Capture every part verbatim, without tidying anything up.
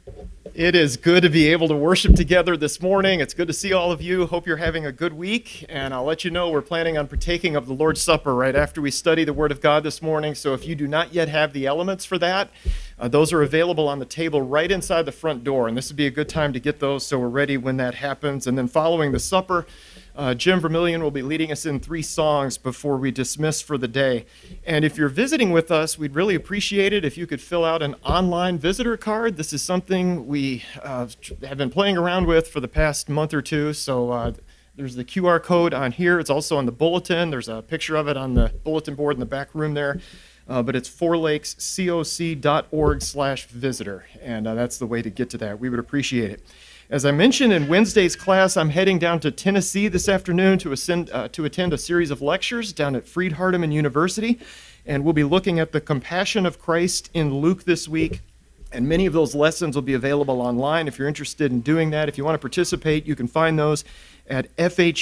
It is good to be able to worship together this morning. It's good to see all of you. Hope you're having a good week. And I'll let you know we're planning on partaking of the Lord's Supper right after we study the Word of God this morning. So if you do not yet have the elements for that, uh, those are available on the table right inside the front door. And this would be a good time to get those so we're ready when that happens. And then following the supper, Uh, Jim Vermillion will be leading us in three songs before we dismiss for the day. And if you're visiting with us, we'd really appreciate it if you could fill out an online visitor card. This is something we uh, have been playing around with for the past month or two. So uh, there's the Q R code on here. It's also on the bulletin. There's a picture of it on the bulletin board in the back room there. Uh, but it's fourlakescoc.org slash visitor. And uh, that's the way to get to that. We would appreciate it. As I mentioned in Wednesday's class, I'm heading down to Tennessee this afternoon to, ascend, uh, to attend a series of lectures down at Freed-Hardeman University, and we'll be looking at the compassion of Christ in Luke this week, and many of those lessons will be available online if you're interested in doing that. If you want to participate, you can find those at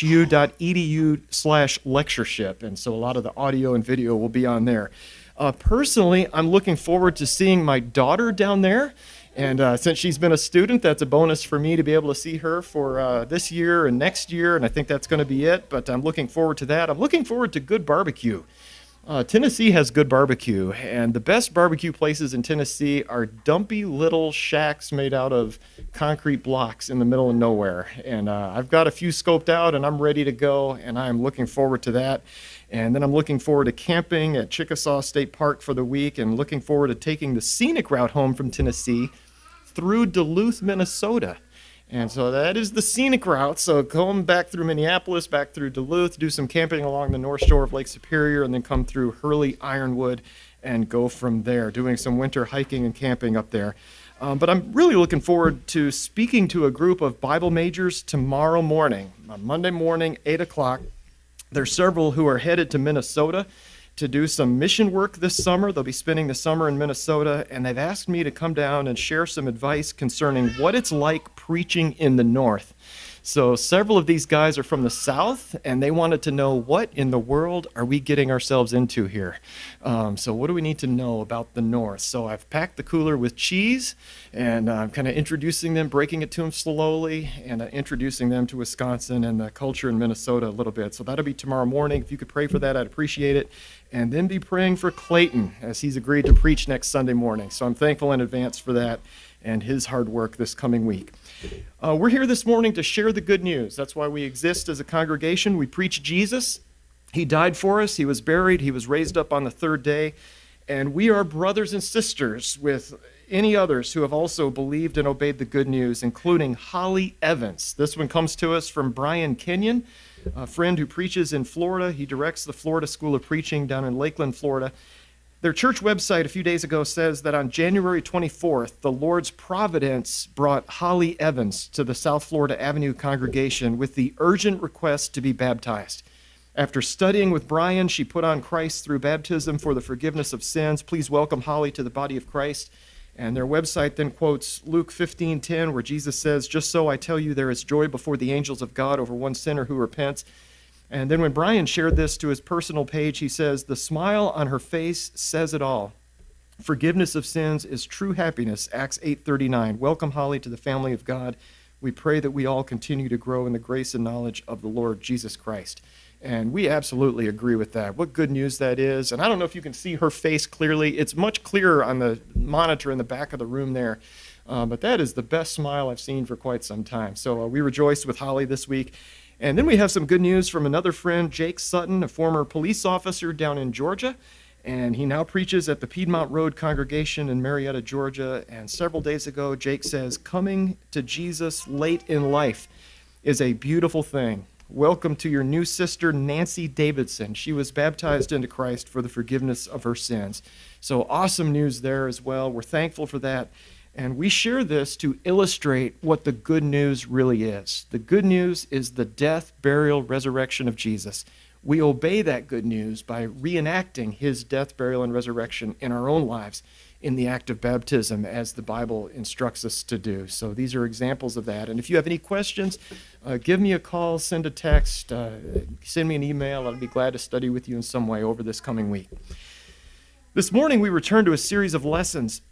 fhu.edu slash lectureship, and so a lot of the audio and video will be on there. Uh, personally, I'm looking forward to seeing my daughter down there. And uh, since she's been a student, that's a bonus for me to be able to see her for uh, this year and next year, and I think that's going to be it, but I'm looking forward to that. I'm looking forward to good barbecue. Uh, Tennessee has good barbecue, and the best barbecue places in Tennessee are dumpy little shacks made out of concrete blocks in the middle of nowhere. And uh, I've got a few scoped out, and I'm ready to go, and I'm looking forward to that. And then I'm looking forward to camping at Chickasaw State Park for the week, and looking forward to taking the scenic route home from Tennessee through Duluth, Minnesota. And so that is the scenic route. So going back through Minneapolis, back through Duluth, do some camping along the north shore of Lake Superior, and then come through Hurley, Ironwood, and go from there, doing some winter hiking and camping up there. Um, but I'm really looking forward to speaking to a group of Bible majors tomorrow morning, on Monday morning, eight o'clock. There's several who are headed to Minnesota to do some mission work this summer. They'll be spending the summer in Minnesota, and they've asked me to come down and share some advice concerning what it's like preaching in the North. So several of these guys are from the South, and they wanted to know, what in the world are we getting ourselves into here? Um, so what do we need to know about the North? So I've packed the cooler with cheese, and I'm kind of introducing them, breaking it to them slowly, and uh, introducing them to Wisconsin and the culture in Minnesota a little bit. So that'll be tomorrow morning. If you could pray for that, I'd appreciate it. And then be praying for Clayton, as he's agreed to preach next Sunday morning. So I'm thankful in advance for that and his hard work this coming week. Uh, we're here this morning to share the good news. That's why we exist as a congregation. We preach Jesus. He died for us. He was buried. He was raised up on the third day. And we are brothers and sisters with any others who have also believed and obeyed the good news, including Holly Evans. This one comes to us from Brian Kenyon, a friend who preaches in Florida. He directs the Florida School of Preaching down in Lakeland, Florida. Their church website a few days ago says that on January twenty-fourth, the Lord's providence brought Holly Evans to the South Florida Avenue congregation with the urgent request to be baptized. After studying with Brian, she put on Christ through baptism for the forgiveness of sins. Please welcome Holly to the body of Christ. And their website then quotes Luke fifteen ten, where Jesus says, "Just so I tell you, there is joy before the angels of God over one sinner who repents." And then when Brian shared this to his personal page, he says, "The smile on her face says it all. Forgiveness of sins is true happiness," Acts eight thirty-nine. Welcome, Holly, to the family of God. We pray that we all continue to grow in the grace and knowledge of the Lord Jesus Christ. And we absolutely agree with that. What good news that is. And I don't know if you can see her face clearly. It's much clearer on the monitor in the back of the room there. Uh, but that is the best smile I've seen for quite some time. So uh, we rejoiced with Holly this week. And then we have some good news from another friend, Jake Sutton, a former police officer down in Georgia. And he now preaches at the Piedmont Road congregation in Marietta, Georgia. And several days ago, Jake says, "Coming to Jesus late in life is a beautiful thing. Welcome to your new sister, Nancy Davidson. She was baptized into Christ for the forgiveness of her sins." So awesome news there as well. We're thankful for that. And we share this to illustrate what the good news really is. The good news is the death, burial, resurrection of Jesus. We obey that good news by reenacting his death, burial, and resurrection in our own lives in the act of baptism, as the Bible instructs us to do. So these are examples of that. And if you have any questions, uh, give me a call, send a text, uh, send me an email. I'll be glad to study with you in some way over this coming week. This morning we returned to a series of lessons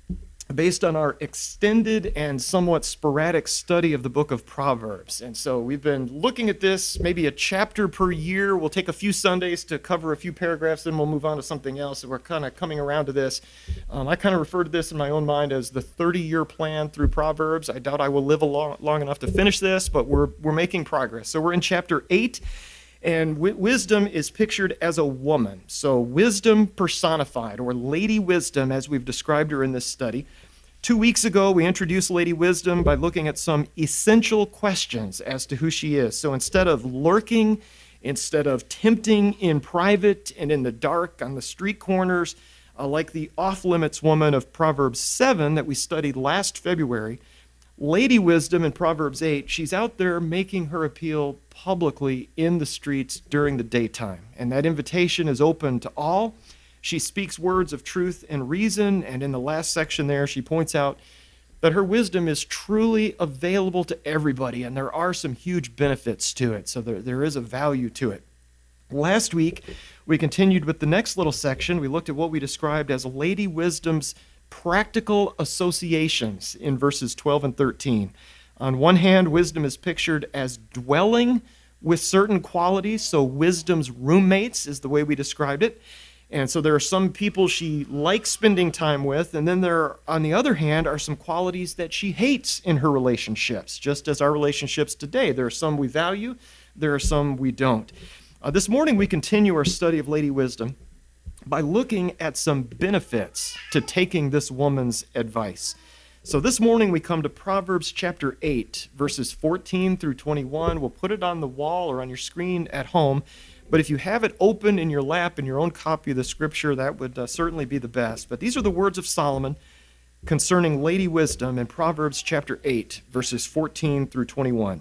based on our extended and somewhat sporadic study of the book of Proverbs. And so we've been looking at this, maybe a chapter per year. We'll take a few Sundays to cover a few paragraphs, then we'll move on to something else. So we're kind of coming around to this. Um, I kind of refer to this in my own mind as the thirty-year plan through Proverbs. I doubt I will live long, long enough to finish this, but we're, we're making progress. So we're in chapter eight. And w- wisdom is pictured as a woman. So wisdom personified, or Lady Wisdom, as we've described her in this study. Two weeks ago, we introduced Lady Wisdom by looking at some essential questions as to who she is. So instead of lurking, instead of tempting in private and in the dark on the street corners, uh, like the off-limits woman of Proverbs seven that we studied last February, Lady Wisdom in Proverbs eight, she's out there making her appeal publicly in the streets during the daytime. And that invitation is open to all. She speaks words of truth and reason, and in the last section there, she points out that her wisdom is truly available to everybody, and there are some huge benefits to it, so there, there is a value to it. Last week, we continued with the next little section. We looked at what we described as Lady Wisdom's practical associations in verses twelve and thirteen. On one hand, wisdom is pictured as dwelling with certain qualities, so wisdom's roommates is the way we described it. And so there are some people she likes spending time with, and then there, on the other hand, are some qualities that she hates in her relationships, just as our relationships today. There are some we value, there are some we don't. Uh, this morning we continue our study of Lady Wisdom by looking at some benefits to taking this woman's advice. So this morning we come to Proverbs chapter eight, verses fourteen through twenty-one. We'll put it on the wall or on your screen at home. But if you have it open in your lap in your own copy of the scripture, that would uh, certainly be the best. But these are the words of Solomon concerning Lady Wisdom in Proverbs chapter eight, verses fourteen through twenty-one.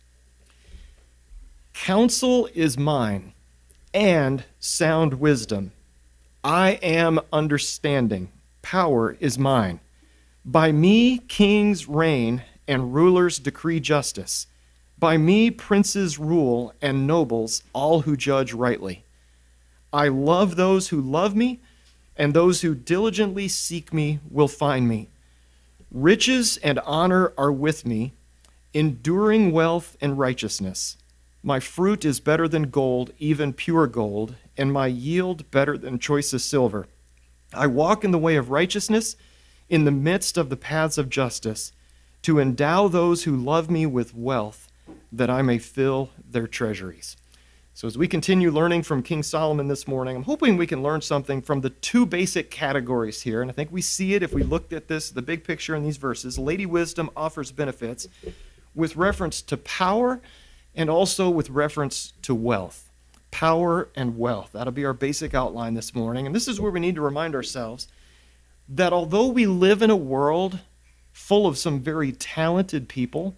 Counsel is mine, and sound wisdom. I am understanding. Power is mine. By me kings reign, and rulers decree justice. By me princes rule, and nobles, all who judge rightly. I love those who love me, and those who diligently seek me will find me. Riches and honor are with me, enduring wealth and righteousness. My fruit is better than gold, even pure gold, and my yield better than choicest silver. I walk in the way of righteousness, in the midst of the paths of justice, to endow those who love me with wealth, that I may fill their treasuries. So as we continue learning from King Solomon this morning, I'm hoping we can learn something from the two basic categories here, and I think we see it if we looked at this, the big picture in these verses. Lady Wisdom offers benefits with reference to power and also with reference to wealth. Power and wealth. That'll be our basic outline this morning. And this is where we need to remind ourselves that although we live in a world full of some very talented people,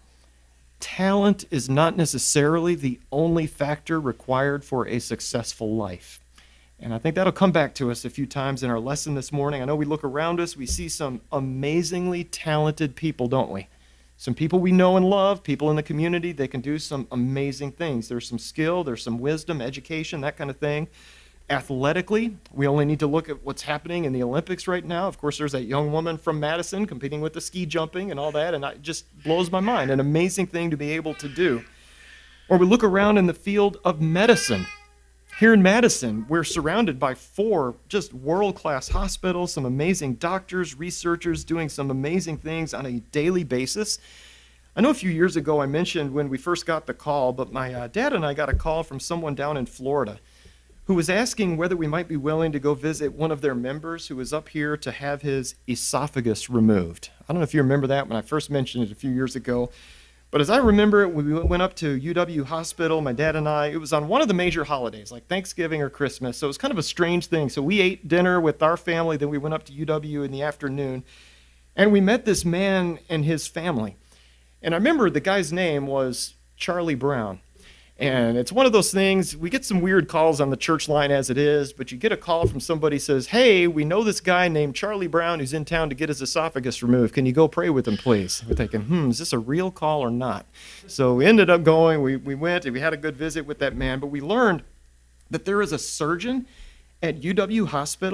talent is not necessarily the only factor required for a successful life. And I think that'll come back to us a few times in our lesson this morning. I know we look around us, we see some amazingly talented people, don't we? Some people we know and love, people in the community, they can do some amazing things. There's some skill, there's some wisdom, education, that kind of thing. Athletically, we only need to look at what's happening in the Olympics right now. Of course, there's that young woman from Madison competing with the ski jumping and all that, and it just blows my mind. An amazing thing to be able to do. Or we look around in the field of medicine. Here in Madison, we're surrounded by four just world-class hospitals, some amazing doctors, researchers doing some amazing things on a daily basis. I know a few years ago I mentioned when we first got the call, but my uh, dad and I got a call from someone down in Florida who was asking whether we might be willing to go visit one of their members who was up here to have his esophagus removed. I don't know if you remember that when I first mentioned it a few years ago. But as I remember it, when we went up to U W Hospital, my dad and I, it was on one of the major holidays, like Thanksgiving or Christmas. So it was kind of a strange thing. So we ate dinner with our family, then we went up to U W in the afternoon, and we met this man and his family. And I remember the guy's name was Charlie Brown. And it's one of those things, we get some weird calls on the church line as it is, but you get a call from somebody who says, hey, we know this guy named Charlie Brown who's in town to get his esophagus removed. Can you go pray with him, please? We're thinking, hmm, is this a real call or not? So we ended up going, we, we went, and we had a good visit with that man, but we learned that there is a surgeon at U W Hospital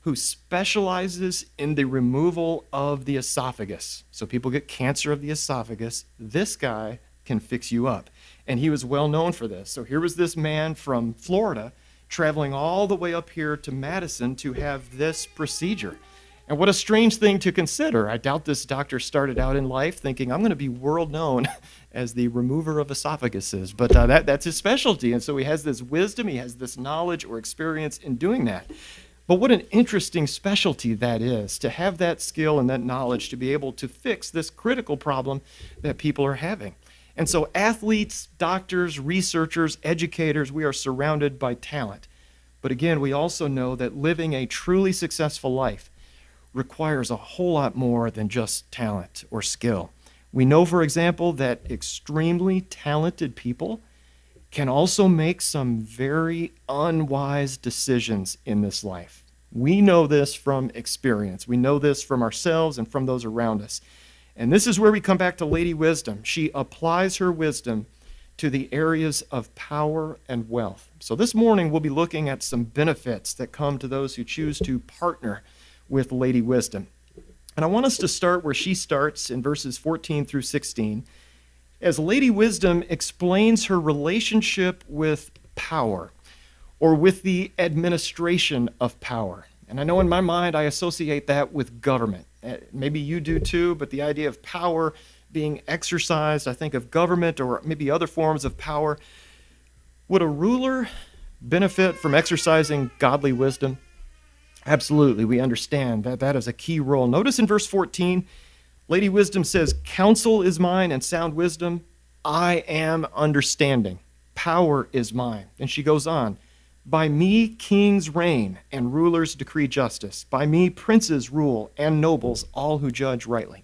who specializes in the removal of the esophagus. So people get cancer of the esophagus. This guy can fix you up. And he was well known for this. So here was this man from Florida traveling all the way up here to Madison to have this procedure. And what a strange thing to consider. I doubt this doctor started out in life thinking, I'm going to be world known as the remover of esophaguses. But uh, that, that's his specialty. And so he has this wisdom, he has this knowledge or experience in doing that. But what an interesting specialty that is, to have that skill and that knowledge to be able to fix this critical problem that people are having. And so athletes, doctors, researchers, educators, we are surrounded by talent. But again, we also know that living a truly successful life requires a whole lot more than just talent or skill. We know, for example, that extremely talented people can also make some very unwise decisions in this life. We know this from experience. We know this from ourselves and from those around us. And this is where we come back to Lady Wisdom. She applies her wisdom to the areas of power and wealth. So this morning we'll be looking at some benefits that come to those who choose to partner with Lady Wisdom. And I want us to start where she starts in verses fourteen through sixteen, as Lady Wisdom explains her relationship with power, or with the administration of power. And I know in my mind I associate that with government. Maybe you do too, but the idea of power being exercised, I think of government or maybe other forms of power. Would a ruler benefit from exercising godly wisdom? Absolutely, we understand that that is a key role. Notice in verse fourteen, Lady Wisdom says, counsel is mine and sound wisdom. I am understanding. Power is mine. And she goes on, by me kings reign and rulers decree justice. By me princes rule and nobles, all who judge rightly.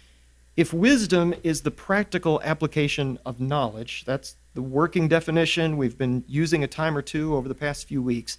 If wisdom is the practical application of knowledge, that's the working definition we've been using a time or two over the past few weeks,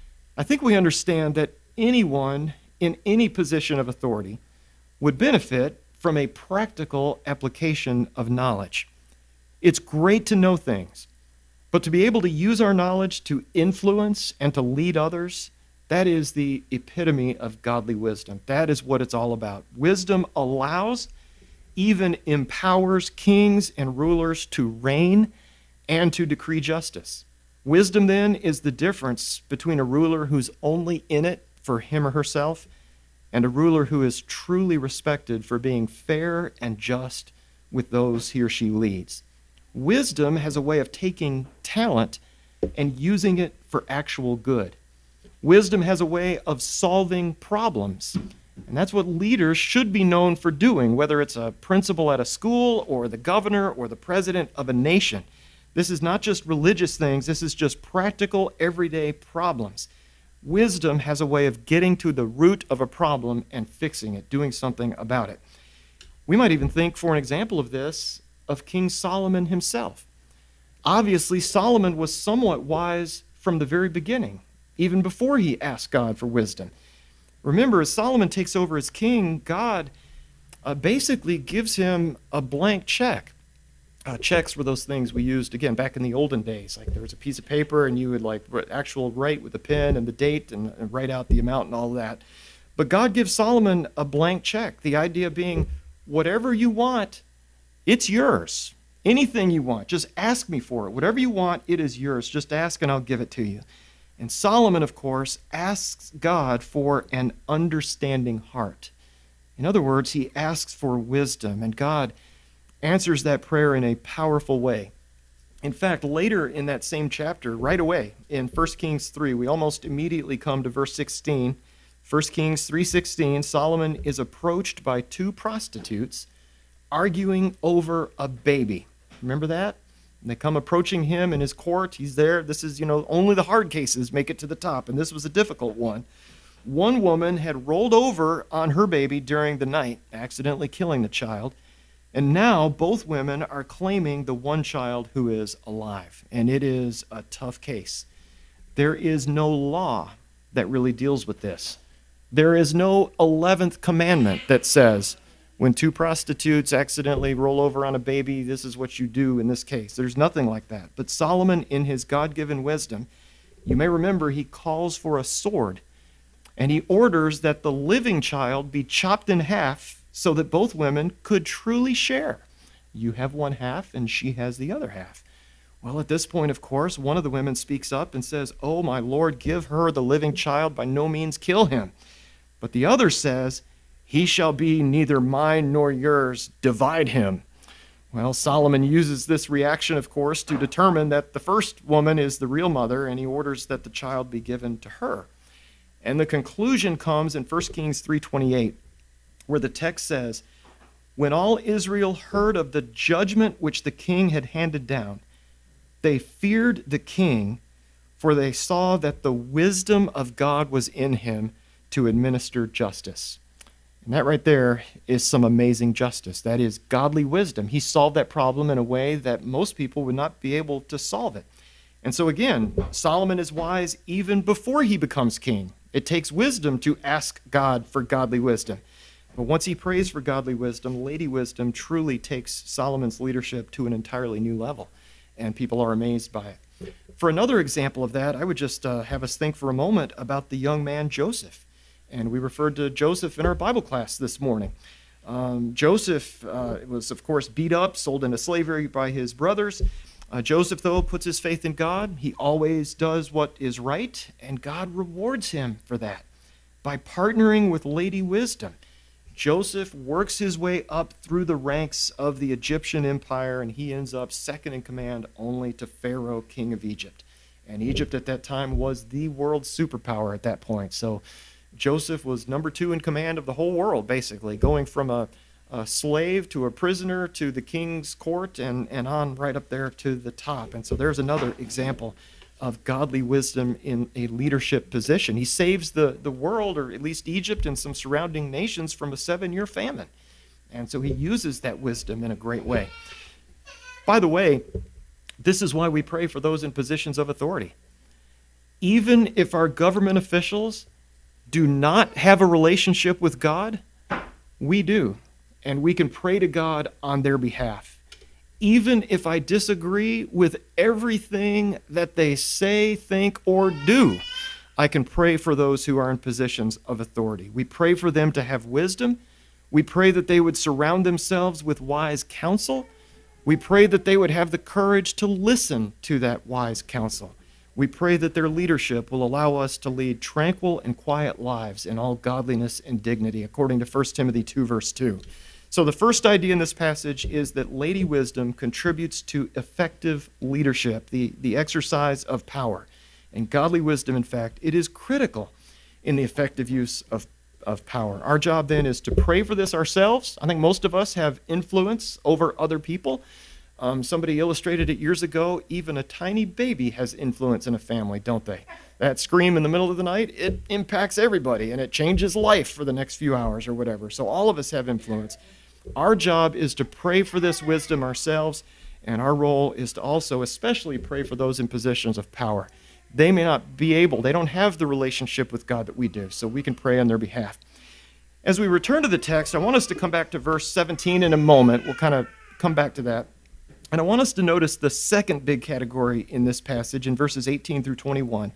I think we understand that anyone in any position of authority would benefit from a practical application of knowledge. It's great to know things, but to be able to use our knowledge to influence and to lead others, that is the epitome of godly wisdom. That is what it's all about. Wisdom allows, even empowers kings and rulers to reign and to decree justice. Wisdom, then, is the difference between a ruler who's only in it for him or herself and a ruler who is truly respected for being fair and just with those he or she leads. Wisdom has a way of taking talent and using it for actual good. Wisdom has a way of solving problems, and that's what leaders should be known for doing, whether it's a principal at a school or the governor or the president of a nation. This is not just religious things, this is just practical, everyday problems. Wisdom has a way of getting to the root of a problem and fixing it, doing something about it. We might even think, for an example of this, of King Solomon himself. Obviously, Solomon was somewhat wise from the very beginning, even before he asked God for wisdom. Remember, as Solomon takes over as king, God uh, basically gives him a blank check. Uh, checks were those things we used, again, back in the olden days. Like there was a piece of paper and you would like actual write with a pen and the date and, and write out the amount and all that. But God gives Solomon a blank check. The idea being, whatever you want, it's yours. Anything you want, just ask me for it. Whatever you want, it is yours. Just ask and I'll give it to you. And Solomon, of course, asks God for an understanding heart. In other words, he asks for wisdom, and God answers that prayer in a powerful way. In fact, later in that same chapter, right away, in First Kings three, we almost immediately come to verse sixteen. First Kings three sixteen, Solomon is approached by two prostitutes arguing over a baby. Remember that? And they come approaching him in his court. He's there. This is, you know, only the hard cases make it to the top, and this was a difficult one. One woman had rolled over on her baby during the night, accidentally killing the child. And now both women are claiming the one child who is alive. And it is a tough case. There is no law that really deals with this. There is no eleventh commandment that says, when two prostitutes accidentally roll over on a baby, this is what you do in this case. There's nothing like that. But Solomon, in his God-given wisdom, you may remember he calls for a sword. And he orders that the living child be chopped in half so that both women could truly share. You have one half and she has the other half. Well, at this point, of course, one of the women speaks up and says, "Oh, my Lord, give her the living child, by no means kill him." But the other says, "He shall be neither mine nor yours, divide him." Well, Solomon uses this reaction, of course, to determine that the first woman is the real mother, and he orders that the child be given to her. And the conclusion comes in First Kings three twenty-eight, where the text says, "When all Israel heard of the judgment which the king had handed down, they feared the king, for they saw that the wisdom of God was in him to administer justice." And that right there is some amazing justice. That is godly wisdom. He solved that problem in a way that most people would not be able to solve it. And so again, Solomon is wise even before he becomes king. It takes wisdom to ask God for godly wisdom. But once he prays for godly wisdom, Lady Wisdom truly takes Solomon's leadership to an entirely new level, and people are amazed by it. For another example of that, I would just uh, have us think for a moment about the young man Joseph. And we referred to Joseph in our Bible class this morning. Um, Joseph uh, was, of course, beat up, sold into slavery by his brothers. Uh, Joseph, though, puts his faith in God. He always does what is right, and God rewards him for that. By partnering with Lady Wisdom, Joseph works his way up through the ranks of the Egyptian empire, and he ends up second in command only to Pharaoh, king of Egypt. And Egypt at that time was the world superpower at that point. So Joseph was number two in command of the whole world, basically, going from a, a slave to a prisoner to the king's court and, and on right up there to the top. And so there's another example of godly wisdom in a leadership position. He saves the, the world, or at least Egypt and some surrounding nations, from a seven-year famine. And so he uses that wisdom in a great way. By the way, this is why we pray for those in positions of authority. Even if our government officials do not have a relationship with God, we do, and we can pray to God on their behalf. Even if I disagree with everything that they say, think, or do, I can pray for those who are in positions of authority. We pray for them to have wisdom. We pray that they would surround themselves with wise counsel. We pray that they would have the courage to listen to that wise counsel. We pray that their leadership will allow us to lead tranquil and quiet lives in all godliness and dignity, according to First Timothy two, verse two. So the first idea in this passage is that Lady Wisdom contributes to effective leadership, the, the exercise of power. And godly wisdom, in fact, it is critical in the effective use of, of power. Our job then is to pray for this ourselves. I think most of us have influence over other people. Um, somebody illustrated it years ago. Even a tiny baby has influence in a family, don't they? That scream in the middle of the night, it impacts everybody, and it changes life for the next few hours or whatever. So all of us have influence. Our job is to pray for this wisdom ourselves, and our role is to also especially pray for those in positions of power. They may not be able, they don't have the relationship with God that we do, so we can pray on their behalf. As we return to the text, I want us to come back to verse seventeen in a moment. We'll kind of come back to that. And I want us to notice the second big category in this passage in verses eighteen through twenty-one.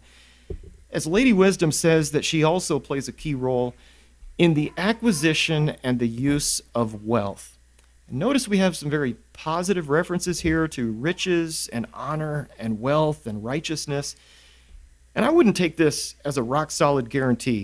As Lady Wisdom says that she also plays a key role in the acquisition and the use of wealth. And notice we have some very positive references here to riches and honor and wealth and righteousness. And I wouldn't take this as a rock-solid guarantee.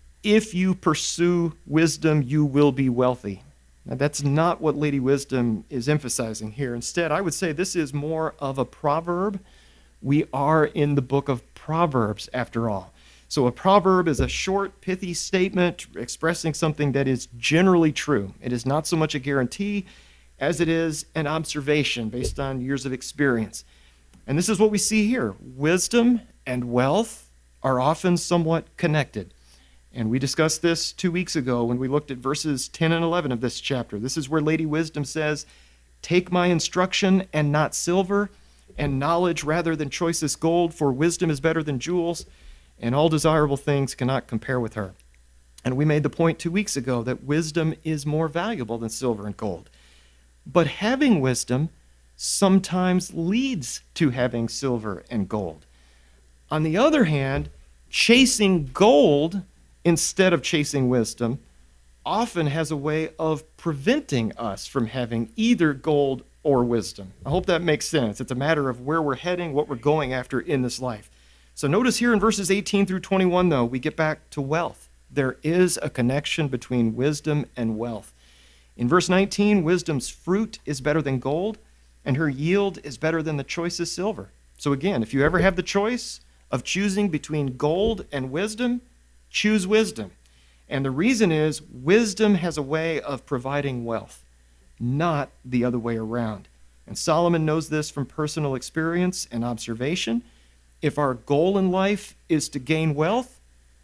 If you pursue wisdom, you will be wealthy. Now, that's not what Lady Wisdom is emphasizing here. Instead, I would say this is more of a proverb. We are in the book of Proverbs, after all. So a proverb is a short, pithy statement expressing something that is generally true. It is not so much a guarantee as it is an observation based on years of experience. And this is what we see here. Wisdom and wealth are often somewhat connected. And we discussed this two weeks ago when we looked at verses ten and eleven of this chapter. This is where Lady Wisdom says, "Take my instruction and not silver, and knowledge rather than choicest gold, for wisdom is better than jewels, and all desirable things cannot compare with her." And we made the point two weeks ago that wisdom is more valuable than silver and gold. But having wisdom sometimes leads to having silver and gold. On the other hand, chasing gold instead of chasing wisdom, often has a way of preventing us from having either gold or wisdom. I hope that makes sense. It's a matter of where we're heading, what we're going after in this life. So notice here in verses eighteen through twenty-one, though, we get back to wealth. There is a connection between wisdom and wealth. In verse nineteen, wisdom's fruit is better than gold, and her yield is better than the choicest silver. So again, if you ever have the choice of choosing between gold and wisdom, choose wisdom. And the reason is wisdom has a way of providing wealth, not the other way around. And Solomon knows this from personal experience and observation. If our goal in life is to gain wealth,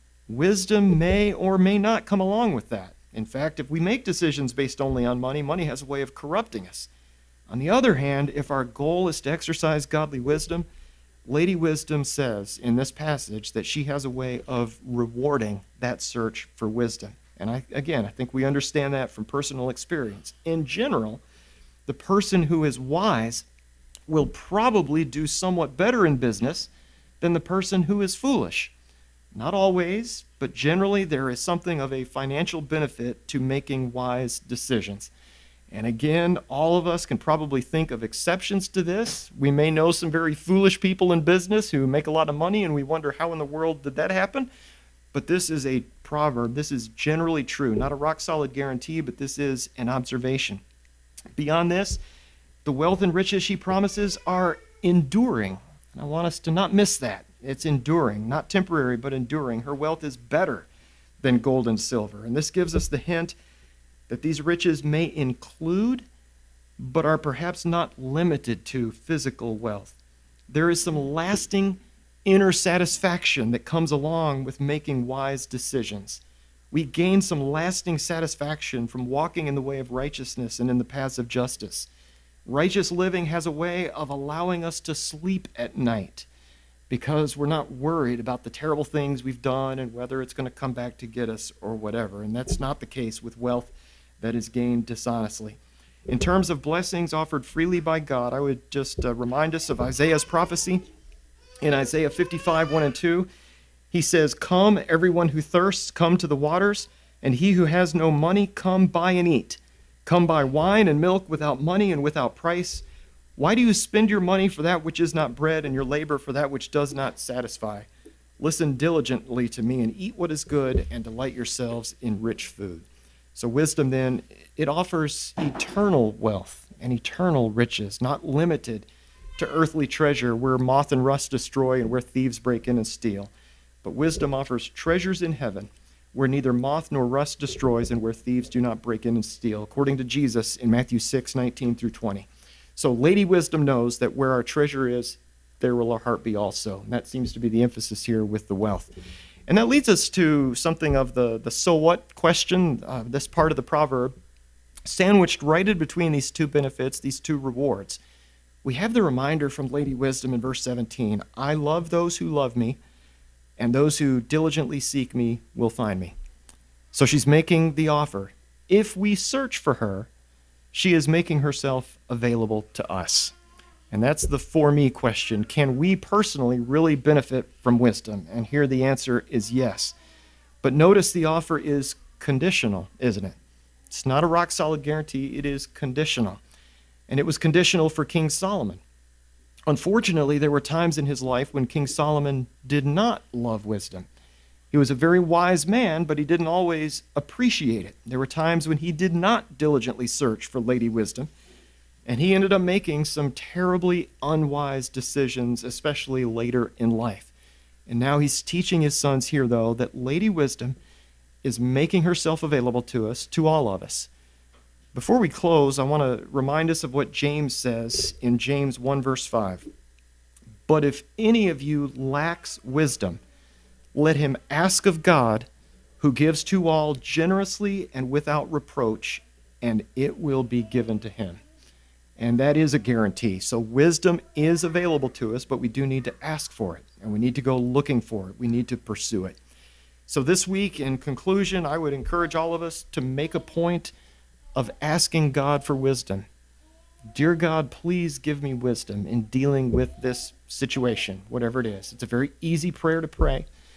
wisdom may or may not come along with that. In fact, if we make decisions based only on money, money has a way of corrupting us. On the other hand, if our goal is to exercise godly wisdom, Lady Wisdom says in this passage that she has a way of rewarding that search for wisdom. And I, again, I think we understand that from personal experience. In general, the person who is wise will probably do somewhat better in business than the person who is foolish. Not always, but generally there is something of a financial benefit to making wise decisions. And again, all of us can probably think of exceptions to this. We may know some very foolish people in business who make a lot of money, and we wonder how in the world did that happen? But this is a proverb. This is generally true. Not a rock-solid guarantee, but this is an observation. Beyond this, the wealth and riches she promises are enduring. And I want us to not miss that. It's enduring, not temporary, but enduring. Her wealth is better than gold and silver. And this gives us the hint that these riches may include, but are perhaps not limited to, physical wealth. There is some lasting inner satisfaction that comes along with making wise decisions. We gain some lasting satisfaction from walking in the way of righteousness and in the paths of justice. Righteous living has a way of allowing us to sleep at night because we're not worried about the terrible things we've done and whether it's going to come back to get us or whatever. And that's not the case with wealth that is gained dishonestly. In terms of blessings offered freely by God, I would just uh, remind us of Isaiah's prophecy. In Isaiah fifty-five, one and two, he says, "Come, everyone who thirsts, come to the waters, and he who has no money, come buy and eat. Come buy wine and milk without money and without price. Why do you spend your money for that which is not bread, and your labor for that which does not satisfy? Listen diligently to me, and eat what is good, and delight yourselves in rich food." So wisdom then, it offers eternal wealth and eternal riches, not limited to earthly treasure where moth and rust destroy and where thieves break in and steal. But wisdom offers treasures in heaven where neither moth nor rust destroys and where thieves do not break in and steal, according to Jesus in Matthew six, nineteen through twenty. So Lady Wisdom knows that where our treasure is, there will our heart be also. And that seems to be the emphasis here with the wealth. And that leads us to something of the, the so what question, uh, this part of the proverb, sandwiched right in between these two benefits, these two rewards. We have the reminder from Lady Wisdom in verse seventeen, "I love those who love me, and those who diligently seek me will find me." So she's making the offer. If we search for her, she is making herself available to us. And that's the for me question. Can we personally really benefit from wisdom? And here the answer is yes. But notice the offer is conditional, isn't it? It's not a rock-solid guarantee. It is conditional. And it was conditional for King Solomon. Unfortunately, there were times in his life when King Solomon did not love wisdom. He was a very wise man, but he didn't always appreciate it. There were times when he did not diligently search for Lady Wisdom. And he ended up making some terribly unwise decisions, especially later in life. And now he's teaching his sons here, though, that Lady Wisdom is making herself available to us, to all of us. Before we close, I want to remind us of what James says in James one, verse five. "But if any of you lacks wisdom, let him ask of God, who gives to all generously and without reproach, and it will be given to him." And that is a guarantee. So wisdom is available to us, but we do need to ask for it, and we need to go looking for it. We need to pursue it. So this week, in conclusion, I would encourage all of us to make a point of asking God for wisdom. Dear God, please give me wisdom in dealing with this situation, whatever it is. It's a very easy prayer to pray.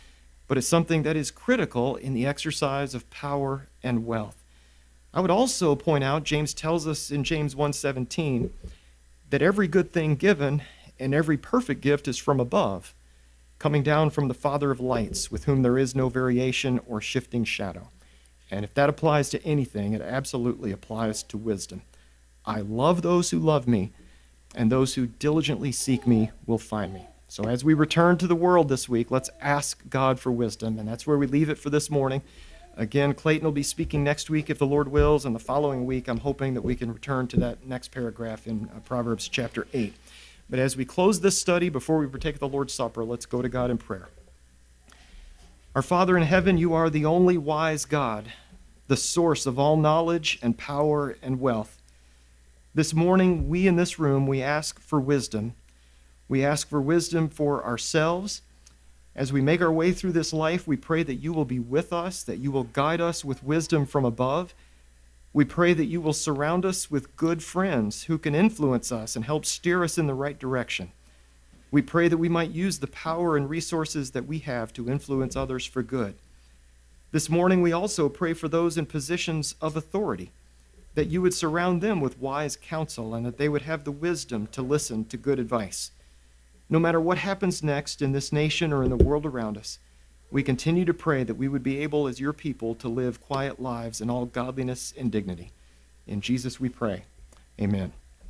but it's something that is critical in the exercise of power and wealth. I would also point out, James tells us in James one seventeen, that every good thing given and every perfect gift is from above, coming down from the Father of lights, with whom there is no variation or shifting shadow. And if that applies to anything, it absolutely applies to wisdom. I love those who love me, and those who diligently seek me will find me. So as we return to the world this week, let's ask God for wisdom, and that's where we leave it for this morning. Again, Clayton will be speaking next week if the Lord wills, and the following week I'm hoping that we can return to that next paragraph in uh, Proverbs chapter eight. But as we close this study, before we partake the Lord's Supper, let's go to God in prayer. Our Father in heaven, you are the only wise God, the source of all knowledge and power and wealth. This morning, we in this room, we ask for wisdom. We ask for wisdom for ourselves. As we make our way through this life, we pray that you will be with us, that you will guide us with wisdom from above. We pray that you will surround us with good friends who can influence us and help steer us in the right direction. We pray that we might use the power and resources that we have to influence others for good. This morning, we also pray for those in positions of authority, that you would surround them with wise counsel and that they would have the wisdom to listen to good advice. No matter what happens next in this nation or in the world around us, we continue to pray that we would be able as your people to live quiet lives in all godliness and dignity. In Jesus we pray. Amen.